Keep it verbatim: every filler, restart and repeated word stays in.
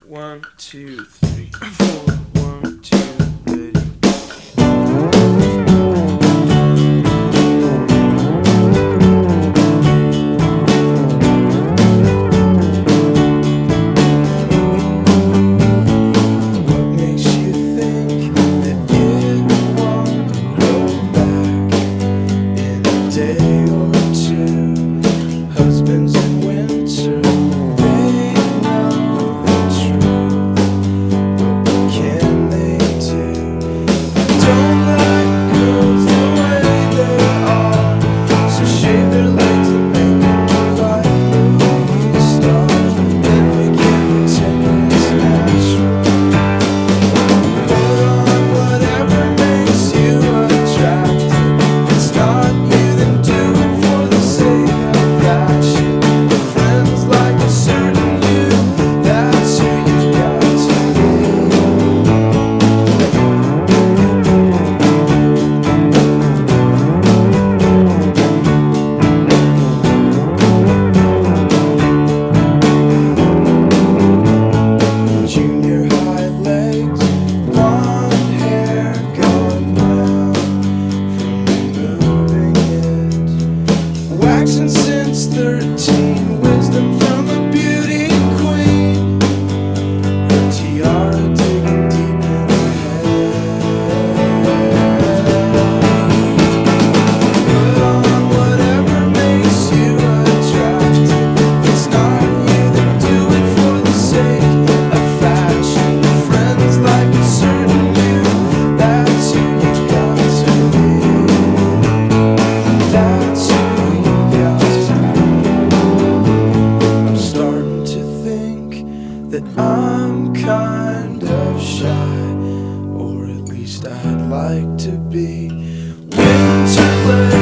One, two, three, four. One, two, ready. What makes you think that it won't grow back in a day or two? Husbands in winter, they know the truth, but what can they do? I don't like girls the way they are, so shave their legs and make them look like movie stars. Then we can pretend it's natural. Put on whatever makes you attractive. It's not you, then do it for the sake of fashion. Your friends like a certain you, that's who you got to be. Junior high legs, blonde hair going brown from removing it. Waxing since thirteen, wisdom from a beauty queen. Her tiara digging deep in her head. Put on whatever makes you attractive. It's not you, then do it for the sake of fashion. Friends like a certain you, that's who you got to be. That's who you got to be. I'm starting to think that I'm kind of shy, or at least I'd like to be. Winter